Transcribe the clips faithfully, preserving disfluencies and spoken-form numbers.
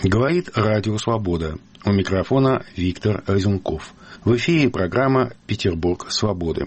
Говорит Радио Свобода. У микрофона Виктор Разюмков. В эфире программа «Петербург свободы».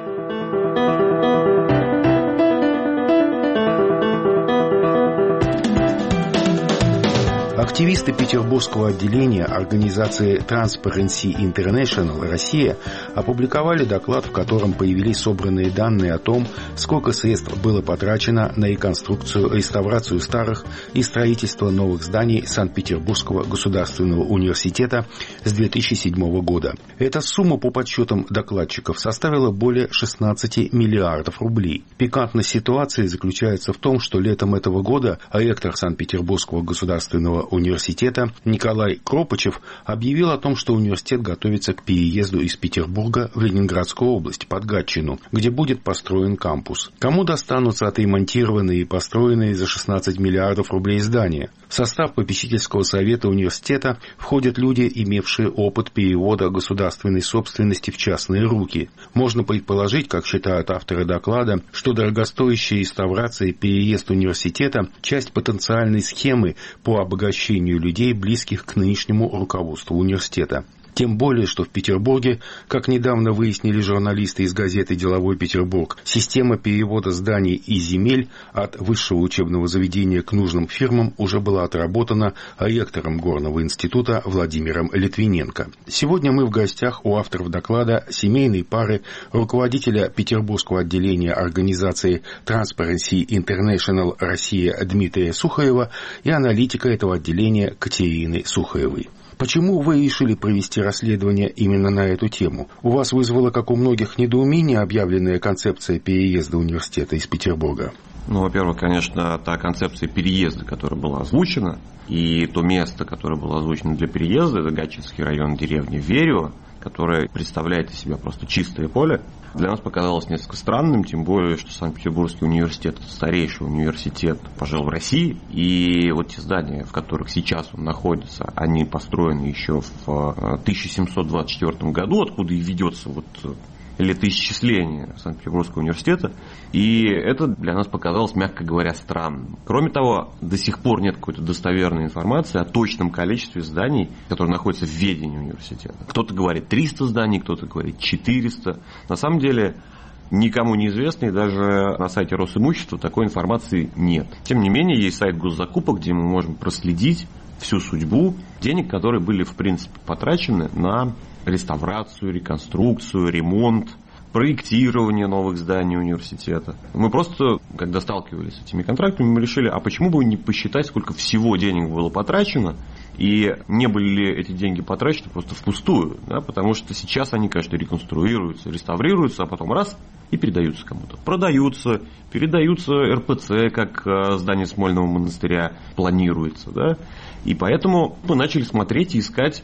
Активисты петербургского отделения организации Transparency International Россия опубликовали доклад, в котором появились собранные данные о том, сколько средств было потрачено на реконструкцию, реставрацию старых и строительство новых зданий Санкт-Петербургского государственного университета с две тысячи седьмого года. Эта сумма, по подсчетам докладчиков, составила более шестнадцати миллиардов рублей. Пикантность ситуации заключается в том, что летом этого года ректор Санкт-Петербургского государственного университета Николай Кропачев объявил о том, что университет готовится к переезду из Петербурга в Ленинградскую область, под Гатчину, где будет построен кампус. Кому достанутся отремонтированные и построенные за шестнадцать миллиардов рублей здания? В состав попечительского совета университета входят люди, имевшие опыт перевода государственной собственности в частные руки. Можно предположить, как считают авторы доклада, что дорогостоящая реставрация и переезд университета – часть потенциальной схемы по обогащению людей, близких к нынешнему руководству университета. Тем более, что в Петербурге, как недавно выяснили журналисты из газеты «Деловой Петербург», система перевода зданий и земель от высшего учебного заведения к нужным фирмам уже была отработана ректором Горного института Владимиром Литвиненко. Сегодня мы в гостях у авторов доклада семейной пары руководителя Петербургского отделения организации Transparency International Россия Дмитрия Сухарева и аналитика этого отделения Катерины Сухаревой. Почему вы решили провести расследование именно на эту тему? У вас вызвало, как у многих, недоумение объявленная концепция переезда университета из Петербурга? Ну, во-первых, конечно, та концепция переезда, которая была озвучена, и то место, которое было озвучено для переезда, это Гатчинский район деревни Верево, которое представляет из себя просто чистое поле, для нас показалось несколько странным, тем более, что Санкт-Петербургский университет – это старейший университет, пожалуй, в России, и вот те здания, в которых сейчас он находится, они построены еще в тысяча семьсот двадцать четвёртом году, откуда и ведется вот летоисчисление Санкт-Петербургского университета, и это для нас показалось, мягко говоря, странным. Кроме того, до сих пор нет какой-то достоверной информации о точном количестве зданий, которые находятся в ведении университета. Кто-то говорит триста зданий, кто-то говорит четыреста. На самом деле, никому неизвестно, и даже на сайте Росимущества такой информации нет. Тем не менее, есть сайт госзакупок, где мы можем проследить всю судьбу денег, которые были, в принципе, потрачены на реставрацию, реконструкцию, ремонт, проектирование новых зданий университета. Мы просто, когда сталкивались с этими контрактами, мы решили, а почему бы не посчитать, сколько всего денег было потрачено, и не были ли эти деньги потрачены просто впустую, да? Потому что сейчас они, конечно, реконструируются, реставрируются, а потом раз и передаются кому-то. Продаются, передаются эр пэ цэ, как здание Смольного монастыря планируется, да? И поэтому мы начали смотреть и искать,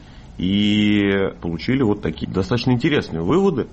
и получили вот такие достаточно интересные выводы.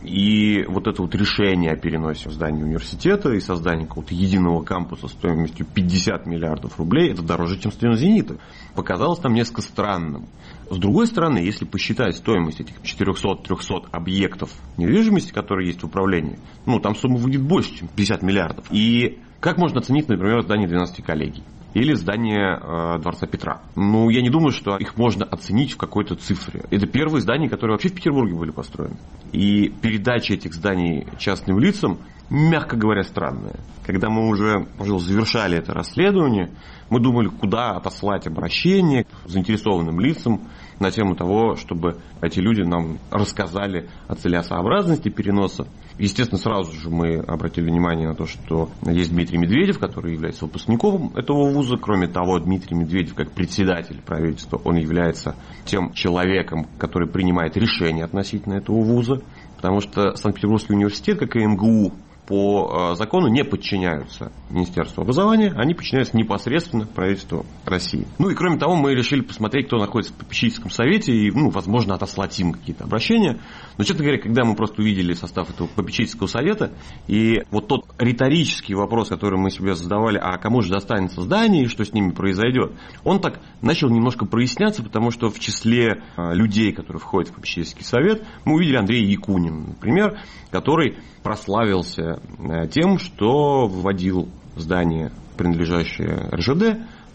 И вот это вот решение о переносе в здание университета и создании какого-то единого кампуса стоимостью пятьдесят миллиардов рублей, это дороже, чем стадион «Зенита», показалось нам несколько странным. С другой стороны, если посчитать стоимость этих четырехсот-трехсот объектов недвижимости, которые есть в управлении, ну, там сумма выйдет больше, чем пятьдесят миллиардов. И как можно оценить, например, здание двенадцати коллегий? Или здание э, Дворца Петра. Ну, я не думаю, что их можно оценить в какой-то цифре. Это первые здания, которые вообще в Петербурге были построены. И передача этих зданий частным лицам, мягко говоря, странная. Когда мы уже, пожалуй, завершали это расследование, мы думали, куда отослать обращение к заинтересованным лицам на тему того, чтобы эти люди нам рассказали о целесообразности переноса. Естественно, сразу же мы обратили внимание на то, что есть Дмитрий Медведев, который является выпускником этого вуза. Кроме того, Дмитрий Медведев, как председатель правительства, он является тем человеком, который принимает решения относительно этого вуза. Потому что Санкт-Петербургский университет, как и эм гэ у, по закону не подчиняются Министерству образования, они подчиняются непосредственно правительству России. Ну и кроме того, мы решили посмотреть, кто находится в попечительском совете и, ну, возможно, отослать им какие-то обращения. Но, честно говоря, когда мы просто увидели состав этого попечительского совета, и вот тот риторический вопрос, который мы себе задавали, а кому же достанется здание и что с ними произойдет, он так начал немножко проясняться, потому что в числе людей, которые входят в попечительский совет, мы увидели Андрея Якунина, например, который прославился тем, что вводил здание, принадлежащее эр жэ дэ,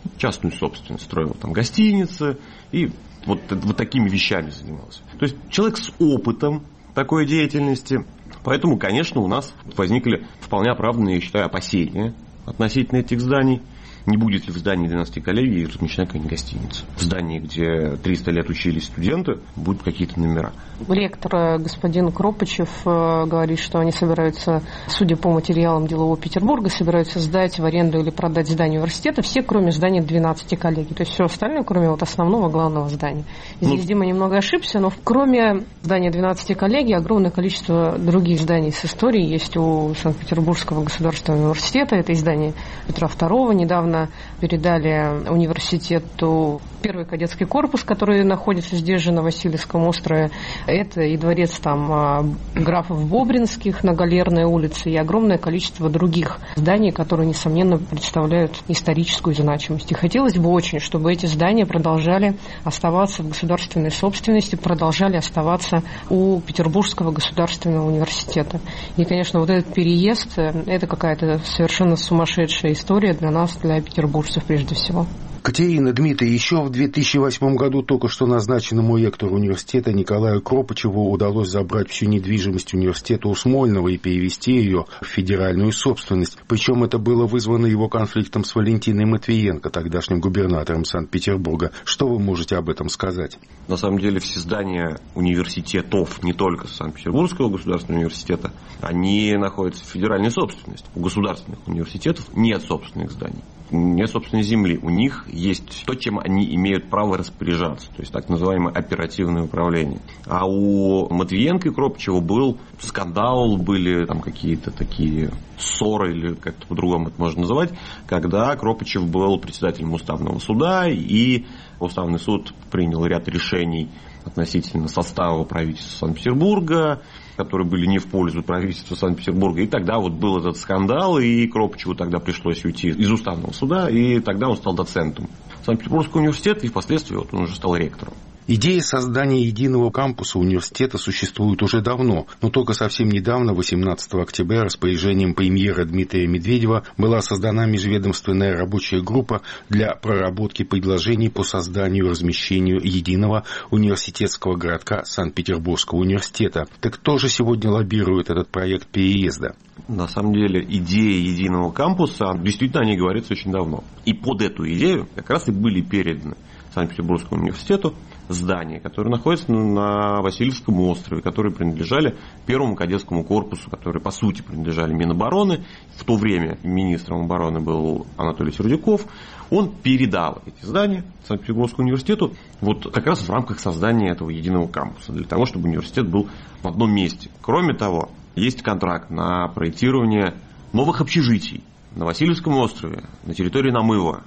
частную собственность, строил там гостиницы и вот, вот такими вещами занимался. То есть человек с опытом такой деятельности. Поэтому, конечно, у нас возникли вполне оправданные, я считаю, опасения относительно этих зданий. Не будет ли в здании двенадцати коллегий размещена какая-нибудь гостиница? В здании, где триста лет учились студенты, будут какие-то номера. Ректор господин Кропачев говорит, что они собираются, судя по материалам делового Петербурга, собираются сдать в аренду или продать здание университета все, кроме здания двенадцати коллегий. То есть все остальное, кроме вот основного главного здания. Здесь ну, Дима немного ошибся, но кроме здания двенадцати коллегий огромное количество других зданий с историей есть у Санкт-Петербургского государственного университета. Это издание Петра второго. Недавно передали университету первый кадетский корпус, который находится здесь же, на Васильевском острове. Это и дворец там графов Бобринских на Галерной улице, и огромное количество других зданий, которые, несомненно, представляют историческую значимость. И хотелось бы очень, чтобы эти здания продолжали оставаться в государственной собственности, продолжали оставаться у Петербургского государственного университета. И, конечно, вот этот переезд – это какая-то совершенно сумасшедшая история для нас, для петербуржцев прежде всего. Катерина, Дмитрий, еще в две тысячи восьмом году только что назначенному ректору университета Николаю Кропачеву удалось забрать всю недвижимость университета у Смольного и перевести ее в федеральную собственность. Причем это было вызвано его конфликтом с Валентиной Матвиенко, тогдашним губернатором Санкт-Петербурга. Что вы можете об этом сказать? На самом деле все здания университетов, не только Санкт-Петербургского государственного университета, они находятся в федеральной собственности. У государственных университетов нет собственных зданий. Нет собственной земли. У них есть то, чем они имеют право распоряжаться, то есть так называемое оперативное управление. А у Матвиенко и Кропачева был скандал, были там какие-то такие ссоры, или как-то по-другому это можно называть, когда Кропачев был председателем Уставного суда, и Уставный суд принял ряд решений относительно состава правительства Санкт-Петербурга, которые были не в пользу правительства Санкт-Петербурга. И тогда вот был этот скандал, и Кропачеву тогда пришлось уйти из Уставного суда, и тогда он стал доцентом Санкт-Петербургского университета, и впоследствии вот он уже стал ректором. Идея создания единого кампуса университета существует уже давно, но только совсем недавно, восемнадцатого октября, распоряжением премьера Дмитрия Медведева была создана межведомственная рабочая группа для проработки предложений по созданию и размещению единого университетского городка Санкт-Петербургского университета. Так кто же сегодня лоббирует этот проект переезда? На самом деле идея единого кампуса, действительно, о ней говорится очень давно. И под эту идею как раз и были переданы Санкт-Петербургскому университету здания, которые находятся на Васильевском острове, которые принадлежали первому кадетскому корпусу, которые по сути принадлежали Минобороны. В то время министром обороны был Анатолий Сердюков. Он передал эти здания Санкт-Петербургскому университету вот как раз в рамках создания этого единого кампуса, для того, чтобы университет был в одном месте. Кроме того, есть контракт на проектирование новых общежитий на Васильевском острове, на территории Намыва.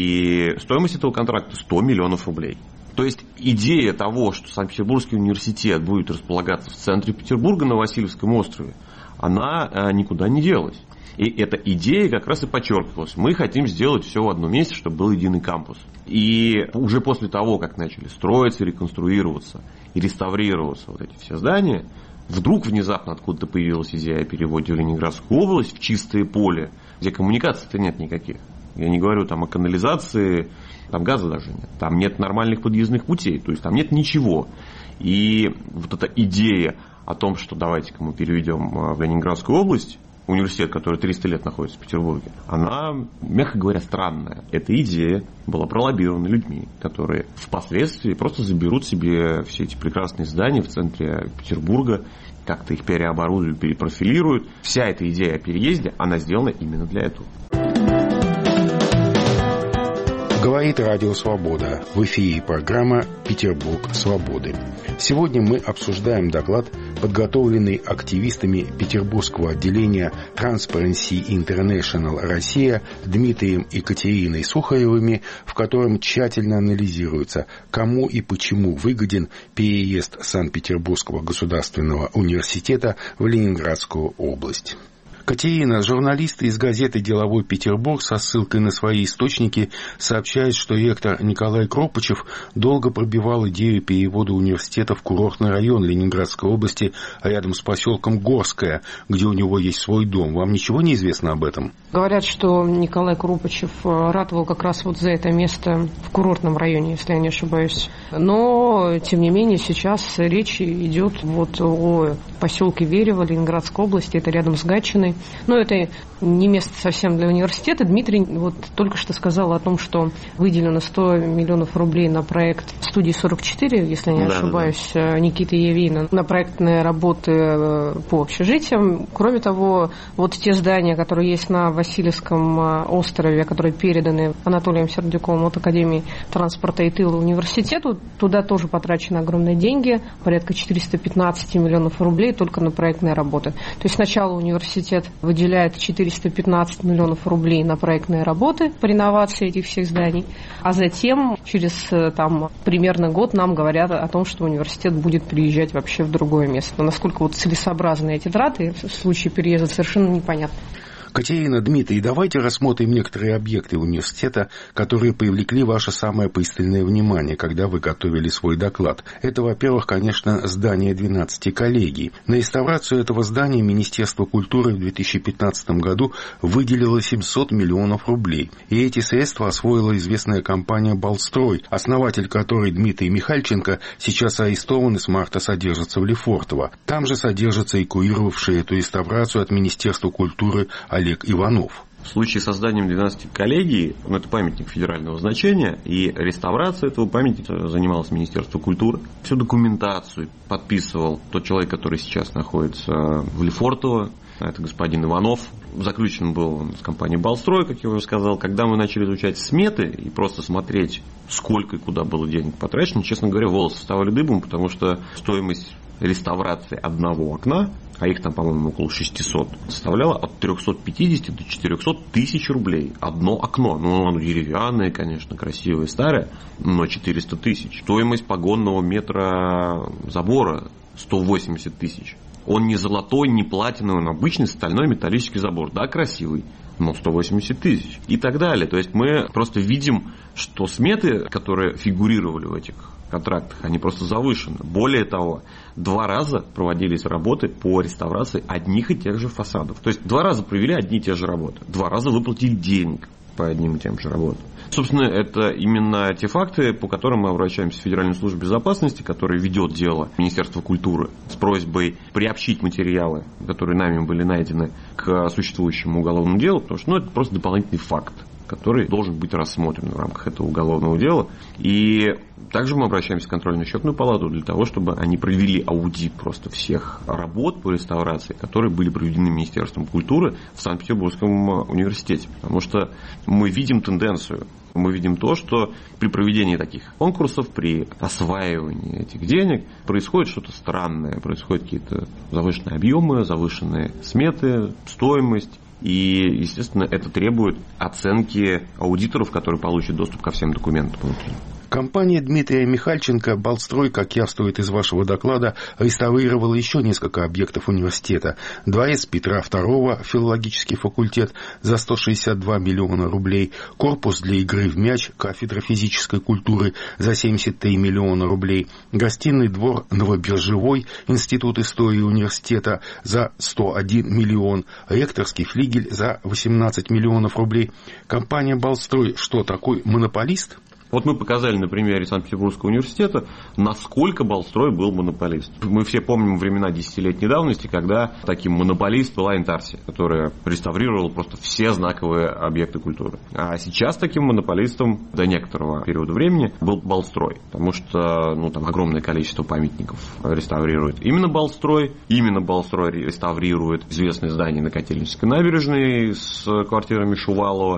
И стоимость этого контракта сто миллионов рублей. То есть идея того, что Санкт-Петербургский университет будет располагаться в центре Петербурга на Васильевском острове, она никуда не делась. И эта идея как раз и подчеркивалась. Мы хотим сделать все в одном месте, чтобы был единый кампус. И уже после того, как начали строиться, реконструироваться и реставрироваться вот эти все здания, вдруг внезапно откуда-то появилась идея о переводе в Ленинградскую область, в чистое поле, где коммуникаций-то нет никаких. Я не говорю там о канализации, там газа даже нет, там нет нормальных подъездных путей, то есть там нет ничего. И вот эта идея о том, что давайте-ка мы переведем в Ленинградскую область, университет, который триста лет находится в Петербурге, она, мягко говоря, странная. Эта идея была пролоббирована людьми, которые впоследствии просто заберут себе все эти прекрасные здания в центре Петербурга, как-то их переоборудуют, перепрофилируют. Вся эта идея о переезде, она сделана именно для этого. Говорит Радио Свобода. В эфире программа «Петербург свободы». Сегодня мы обсуждаем доклад, подготовленный активистами Петербургского отделения Transparency International Россия Дмитрием и Катериной Сухаревыми, в котором тщательно анализируется, кому и почему выгоден переезд Санкт-Петербургского государственного университета в Ленинградскую область. Катерина, журналисты из газеты «Деловой Петербург» со ссылкой на свои источники сообщают, что ректор Николай Кропачев долго пробивал идею перевода университета в курортный район Ленинградской области рядом с поселком Горское, где у него есть свой дом. Вам ничего не известно об этом? Говорят, что Николай Кропачев ратовал как раз вот за это место в курортном районе, если я не ошибаюсь. Но, тем не менее, сейчас речь идет вот о поселке Верево Ленинградской области, это рядом с Гатчиной. Но это не место совсем для университета. Дмитрий вот только что сказал о том, что выделено сто миллионов рублей на проект студии сорок четыре, если я не да, ошибаюсь, да. Никиты Евейна, на проектные работы по общежитиям. Кроме того, вот те здания, которые есть на Васильевском острове, которые переданы Анатолием Сердюковым от Академии транспорта и тыла университету, туда тоже потрачены огромные деньги, порядка четыреста пятнадцать миллионов рублей только на проектные работы. То есть сначала университет выделяет четыреста пятнадцать миллионов рублей на проектные работы по реновации этих всех зданий, а затем через там, примерно год нам говорят о том, что университет будет переезжать вообще в другое место. Но насколько вот целесообразны эти траты в случае переезда, совершенно непонятно. Катерина, Дмитрий, давайте рассмотрим некоторые объекты университета, которые привлекли ваше самое пристальное внимание, когда вы готовили свой доклад. Это, во-первых, конечно, здание двенадцати коллегий. На реставрацию этого здания Министерство культуры в две тысячи пятнадцатом году выделило семьсот миллионов рублей. И эти средства освоила известная компания «Балстрой», основатель которой Дмитрий Михальченко сейчас арестован и с марта содержится в Лефортово. Там же содержится и курировавший эту реставрацию от Министерства культуры Олег Иванов. В случае с созданием двенадцати коллегий, ну, это памятник федерального значения, и реставрация этого памятника занималось Министерство культуры. Всю документацию подписывал тот человек, который сейчас находится в Лефортово, это господин Иванов. Заключен был с компанией «Балстрой», как я уже сказал. Когда мы начали изучать сметы и просто смотреть, сколько и куда было денег потрачено, честно говоря, волосы вставали дыбом, потому что стоимость реставрации одного окна, а их там, по-моему, около шестисот, составляла от трехсот пятидесяти до четырехсот тысяч рублей. Одно окно. Ну, оно деревянное, конечно, красивое, старое, но четыреста тысяч. Стоимость погонного метра забора сто восемьдесят тысяч. Он не золотой, не платиновый, он обычный стальной металлический забор. Да, красивый, но сто восемьдесят тысяч. И так далее. То есть мы просто видим, что сметы, которые фигурировали в этих контрактах, они просто завышены. Более того, два раза проводились работы по реставрации одних и тех же фасадов. То есть два раза провели одни и те же работы. Два раза выплатили денег по одним и тем же работам. Собственно, это именно те факты, по которым мы обращаемся в Федеральную службу безопасности, которая ведет дело Министерства культуры с просьбой приобщить материалы, которые нами были найдены, к существующему уголовному делу, потому что ну, это просто дополнительный факт, который должен быть рассмотрен в рамках этого уголовного дела. И также мы обращаемся в контрольно-счетную палату для того, чтобы они провели аудит просто всех работ по реставрации, которые были проведены Министерством культуры в Санкт-Петербургском университете. Потому что мы видим тенденцию. Мы видим то, что при проведении таких конкурсов, при осваивании этих денег происходит что-то странное, происходят какие-то завышенные объемы, завышенные сметы, стоимость. И, естественно, это требует оценки аудиторов, которые получат доступ ко всем документам внутри. Компания Дмитрия Михальченко «Балстрой», как явствует из вашего доклада, реставрировала еще несколько объектов университета. Дворец Петра второго, филологический факультет, за сто шестьдесят два миллиона рублей, корпус для игры в мяч, кафедра физической культуры, за семьдесят три миллиона рублей, гостиный двор Новобиржевой, институт истории университета, за сто один миллион, ректорский флигель за восемнадцать миллионов рублей. Компания «Балстрой» что, такой монополист? Вот мы показали на примере Санкт-Петербургского университета, насколько Балстрой был монополист. Мы все помним времена десятилетней давности, когда таким монополист была Интарсия, которая реставрировала просто все знаковые объекты культуры. А сейчас таким монополистом до некоторого периода времени был Балстрой, потому что ну, там огромное количество памятников реставрирует именно Балстрой. Именно Балстрой реставрирует известное здание на Котельнической набережной с квартирами Шувалова.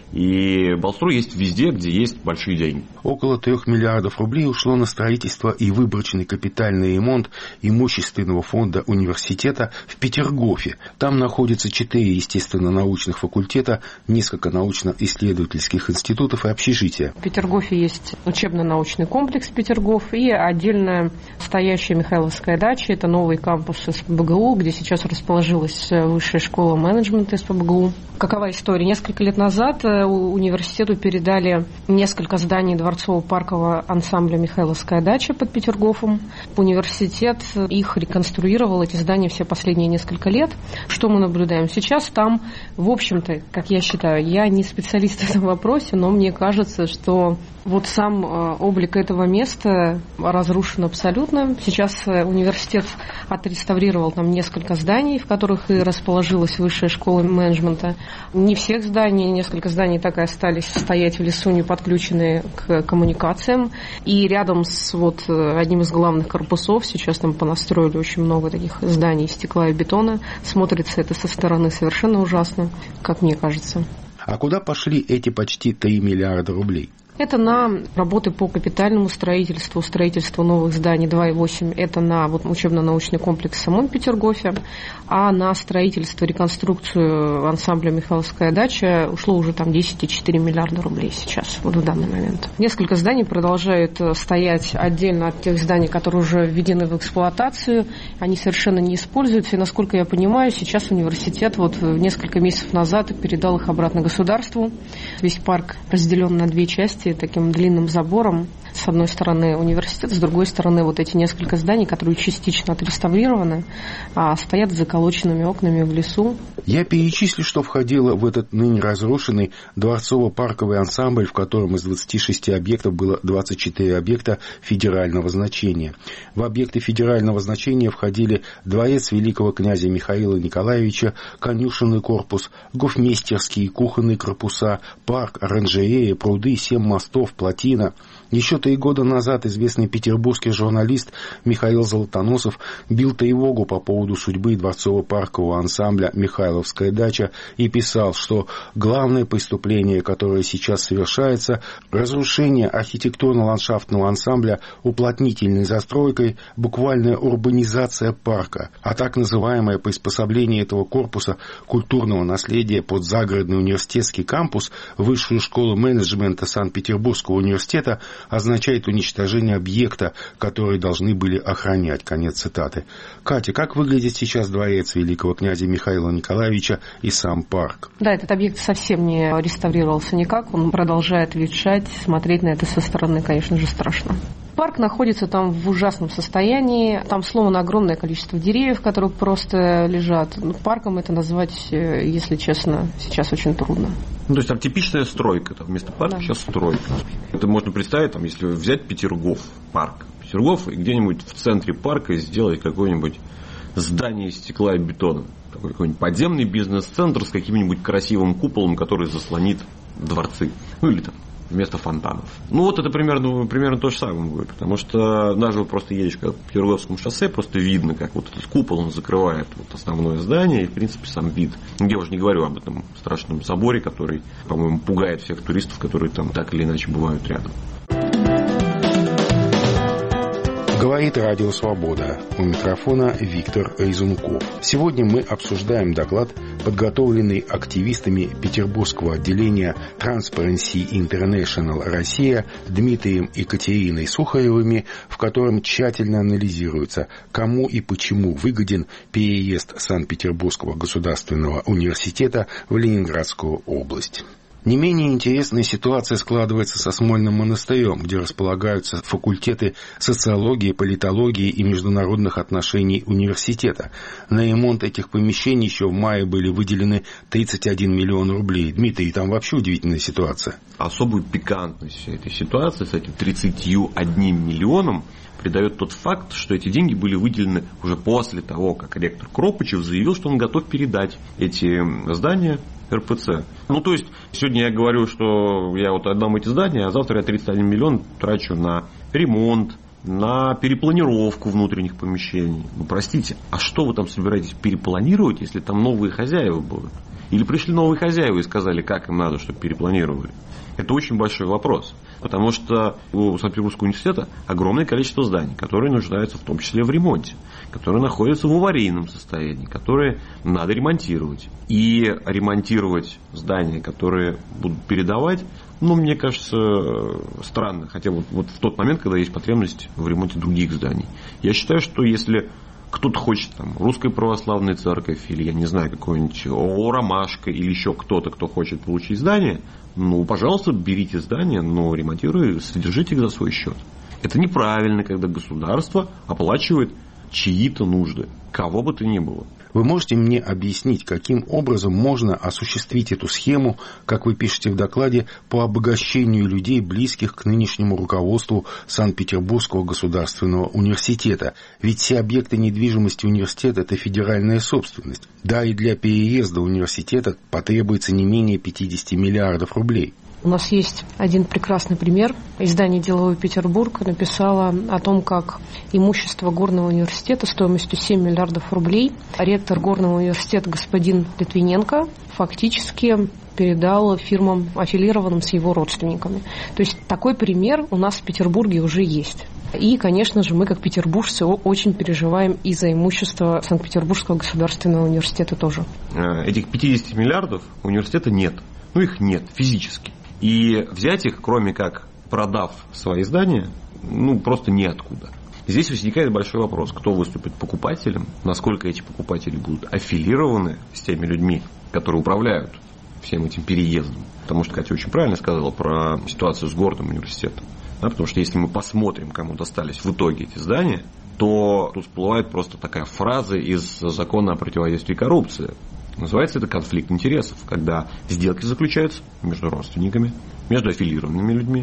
И Балстрой есть везде, где есть большие деньги. Около трех миллиардов рублей ушло на строительство и выборочный капитальный ремонт имущественного фонда университета в Петергофе. Там находится четыре естественно-научных факультета, несколько научно-исследовательских институтов и общежития. В Петергофе есть учебно-научный комплекс Петергоф и отдельная стоящая Михайловская дача. Это новый кампус СПбГУ, где сейчас расположилась высшая школа менеджмента СПбГУ. Какова история? Несколько лет назад университету передали несколько зданий дворцово-паркового ансамбля «Михайловская дача» под Петергофом. Университет их реконструировал, эти здания, все последние несколько лет. Что мы наблюдаем сейчас? Там, в общем-то, как я считаю, я не специалист в этом вопросе, но мне кажется, что вот сам облик этого места разрушен абсолютно. Сейчас университет отреставрировал там несколько зданий, в которых и расположилась высшая школа менеджмента. Не всех зданий, несколько зданий так и остались стоять в лесу, не подключенные к коммуникациям. И рядом с вот одним из главных корпусов, сейчас там понастроили очень много таких зданий из стекла и бетона. Смотрится это со стороны совершенно ужасно, как мне кажется. А куда пошли эти почти три миллиарда рублей? Это на работы по капитальному строительству, строительству новых зданий два и восемь. Это на вот, учебно-научный комплекс в самом Петергофе. А на строительство, реконструкцию ансамбля «Михайловская дача» ушло уже там десять и четыре миллиарда рублей сейчас, вот в данный момент. Несколько зданий продолжают стоять отдельно от тех зданий, которые уже введены в эксплуатацию. Они совершенно не используются. И, насколько я понимаю, сейчас университет вот несколько месяцев назад передал их обратно государству. Весь парк разделен на две части таким длинным забором. С одной стороны университет, с другой стороны вот эти несколько зданий, которые частично отреставрированы, а стоят с заколоченными окнами в лесу. Я перечислю, что входило в этот ныне разрушенный дворцово-парковый ансамбль, в котором из двадцати шести объектов было двадцать четыре объекта федерального значения. В объекты федерального значения входили дворец великого князя Михаила Николаевича, конюшенный корпус, гофмейстерские кухонные корпуса, парк, оранжерея, пруды, семь мостов, плотина. Еще три года назад известный петербургский журналист Михаил Золотоносов бил тревогу по поводу судьбы дворцово-паркового ансамбля «Михайловская дача» и писал, что главное преступление, которое сейчас совершается, разрушение архитектурно-ландшафтного ансамбля уплотнительной застройкой, буквальная урбанизация парка, а так называемое приспособление этого корпуса культурного наследия под загородный университетский кампус, высшую школу менеджмента Санкт-Петербургского университета, означает уничтожение объекта, который должны были охранять. Конец цитаты. Катя, как выглядит сейчас дворец великого князя Михаила Николаевича и сам парк? Да, этот объект совсем не реставрировался никак, он продолжает ветшать, смотреть на это со стороны, конечно же, страшно. Парк находится там в ужасном состоянии, там сломано огромное количество деревьев, которые просто лежат. Парком это назвать, если честно, сейчас очень трудно. Ну, то есть там типичная стройка, там вместо парка да. Сейчас стройка. Это можно представить, там, если взять Петергоф, парк. Петергоф и где-нибудь в центре парка сделать какое-нибудь здание из стекла и бетона. Такой какой-нибудь подземный бизнес-центр с каким-нибудь красивым куполом, который заслонит дворцы. Ну или там вместо фонтанов. Ну, вот это примерно, примерно то же самое будет. Потому что даже вот просто едешь по Петербургскому шоссе, просто видно, как вот этот купол, он закрывает вот основное здание, и, в принципе, сам вид. Я уже не говорю об этом страшном соборе, который, по-моему, пугает всех туристов, которые там так или иначе бывают рядом. Говорит Радио Свобода. У микрофона Виктор Резунков. Сегодня мы обсуждаем доклад, подготовленный активистами Петербургского отделения Transparency International Россия Дмитрием и Катериной Сухаревыми, в котором тщательно анализируется, кому и почему выгоден переезд Санкт-Петербургского государственного университета в Ленинградскую область. Не менее интересная ситуация складывается со Смольным монастырем, где располагаются факультеты социологии, политологии и международных отношений университета. На ремонт этих помещений еще в мае были выделены тридцать один миллион рублей. Дмитрий, там вообще удивительная ситуация. Особую пикантность этой ситуации с этим тридцатью одним миллионом придает тот факт, что эти деньги были выделены уже после того, как ректор Кропачев заявил, что он готов передать эти здания эр пэ цэ. Ну, то есть, сегодня я говорю, что я вот отдам эти здания, а завтра я тридцать один миллион трачу на ремонт, на перепланировку внутренних помещений. Ну, простите, а что вы там собираетесь перепланировать, если там новые хозяева будут? Или пришли новые хозяева и сказали, как им надо, чтобы перепланировали? Это очень большой вопрос. Потому что у Санкт-Петербургского университета огромное количество зданий, которые нуждаются в том числе в ремонте, которые находятся в аварийном состоянии, которые надо ремонтировать. И ремонтировать здания, которые будут передавать, ну, мне кажется, странно. Хотя вот, вот в тот момент, когда есть потребность в ремонте других зданий. Я считаю, что если кто-то хочет, там, Русская Православная Церковь, или, я не знаю, какой-нибудь ООО «Ромашка», или еще кто-то, кто хочет получить здание, ну, пожалуйста, берите здание, но ремонтируйте, содержите их за свой счет. Это неправильно, когда государство оплачивает чьи-то нужды, кого бы то ни было. Вы можете мне объяснить, каким образом можно осуществить эту схему, как вы пишете в докладе, по обогащению людей, близких к нынешнему руководству Санкт-Петербургского государственного университета? Ведь все объекты недвижимости университета – это федеральная собственность. Да, и для переезда университета потребуется не менее пятьдесят миллиардов рублей. У нас есть один прекрасный пример. Издание «Деловой Петербург» написало о том, как имущество Горного университета стоимостью семь миллиардов рублей ректор Горного университета господин Литвиненко фактически передал фирмам, аффилированным с его родственниками. То есть такой пример у нас в Петербурге уже есть. И, конечно же, мы, как петербуржцы, очень переживаем и за имущество Санкт-Петербургского государственного университета тоже. Этих пятьдесят миллиардов у университета нет. Ну, их нет физически. И взять их, кроме как продав свои здания, ну, просто неоткуда. Здесь возникает большой вопрос, кто выступит покупателем, насколько эти покупатели будут аффилированы с теми людьми, которые управляют всем этим переездом. Потому что Катя очень правильно сказала про ситуацию с Горным университетом. Да, потому что если мы посмотрим, кому достались в итоге эти здания, то тут всплывает просто такая фраза из закона о противодействии коррупции. Называется это конфликт интересов, когда сделки заключаются между родственниками, между аффилированными людьми.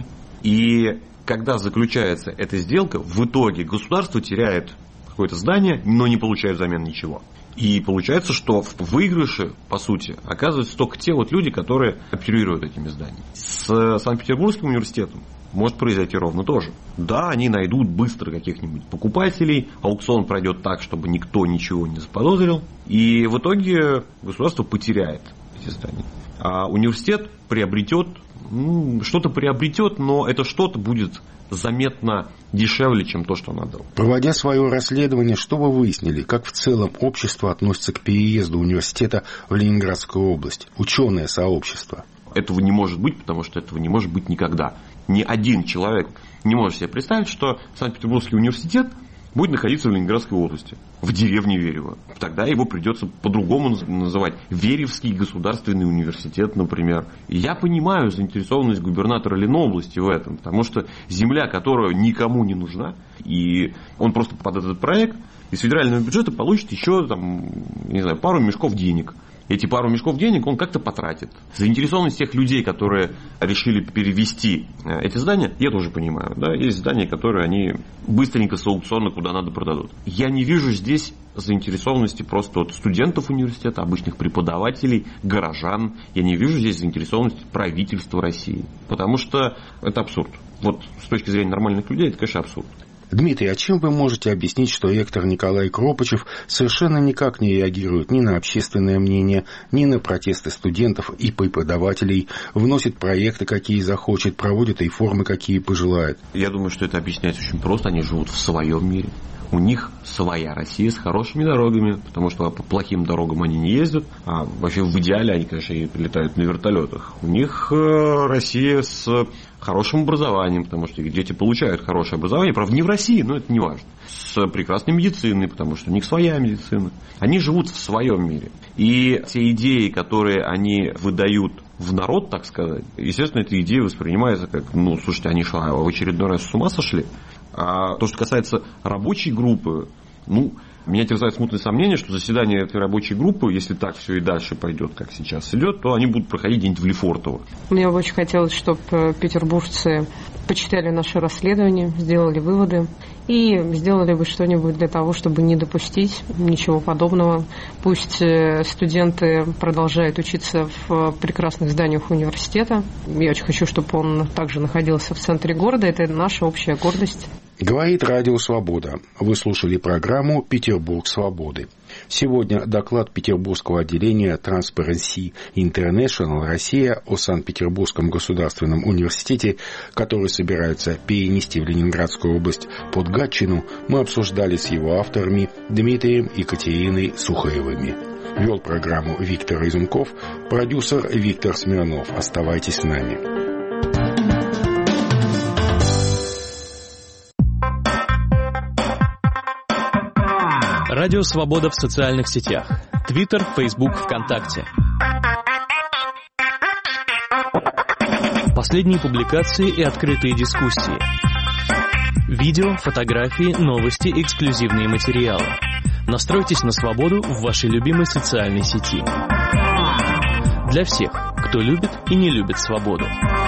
И когда заключается эта сделка, в итоге государство теряет какое-то здание, но не получает взамен ничего. И получается, что в выигрыше, по сути, оказываются только те вот люди, которые оперируют этими зданиями. С Санкт-Петербургским университетом может произойти ровно то же. Да, они найдут быстро каких-нибудь покупателей, аукцион пройдет так, чтобы никто ничего не заподозрил, и в итоге государство потеряет эти здания. А университет приобретет, ну, что-то приобретет, но это что-то будет заметно дешевле, чем то, что он отдал. Проводя свое расследование, что вы выяснили, как в целом общество относится к переезду университета в Ленинградскую область, ученое сообщество? Этого не может быть, потому что этого не может быть никогда. Ни один человек не может себе представить, что Санкт-Петербургский университет будет находиться в Ленинградской области, в деревне Верево. Тогда его придется по-другому называть. Веревский государственный университет, например. И я понимаю заинтересованность губернатора Ленобласти в этом, потому что земля, которая никому не нужна, и он просто под этот проект из федерального бюджета получит еще там, не знаю, пару мешков денег. Эти пару мешков денег он как-то потратит. Заинтересованность тех людей, которые решили перевести эти здания, я тоже понимаю. Да? Есть здания, которые они быстренько с аукциона куда надо продадут. Я не вижу здесь заинтересованности просто от студентов университета, обычных преподавателей, горожан. Я не вижу здесь заинтересованности правительства России. Потому что это абсурд. Вот с точки зрения нормальных людей, это, конечно, абсурд. Дмитрий, а чем вы можете объяснить, что ректор Николай Кропачев совершенно никак не реагирует ни на общественное мнение, ни на протесты студентов и преподавателей, вносит проекты, какие захочет, проводит реформы, какие пожелает? Я думаю, что это объясняется очень просто. Они живут в своем мире. У них своя Россия с хорошими дорогами, потому что по плохим дорогам они не ездят, а вообще в идеале они, конечно, и прилетают на вертолетах. У них Россия с хорошим образованием, потому что их дети получают хорошее образование, правда, не в России, но это не важно. С прекрасной медициной, потому что у них своя медицина. Они живут в своем мире. И те идеи, которые они выдают в народ, так сказать, естественно, эта идея воспринимается как, ну, слушайте, они что, в очередной раз с ума сошли? А то, что касается рабочей группы, ну, меня терзает смутное сомнение, что заседание этой рабочей группы, если так все и дальше пойдет, как сейчас идет, то они будут проходить где-нибудь в Лефортово. Мне бы очень хотелось, чтобы петербуржцы почитали наше расследование, сделали выводы и сделали бы что-нибудь для того, чтобы не допустить ничего подобного. Пусть студенты продолжают учиться в прекрасных зданиях университета. Я очень хочу, чтобы он также находился в центре города. Это наша общая гордость. Говорит Радио Свобода. Вы слушали программу «Петербург свободы». Сегодня доклад Петербургского отделения Transparency International Россия о Санкт-Петербургском государственном университете, который собирается перенести в Ленинградскую область под Гатчину, мы обсуждали с его авторами Дмитрием и Катериной Сухаревыми. Вел программу Виктор Изюмков, продюсер Виктор Смирнов. Оставайтесь с нами. Радио Свобода в социальных сетях. Твиттер, Фейсбук, ВКонтакте. Последние публикации и открытые дискуссии. Видео, фотографии, новости, эксклюзивные материалы. Настройтесь на свободу в вашей любимой социальной сети. Для всех, кто любит и не любит свободу.